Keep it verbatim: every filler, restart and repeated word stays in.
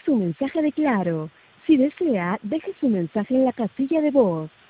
su mensaje de Claro. Si desea, deje su mensaje en la casilla de voz.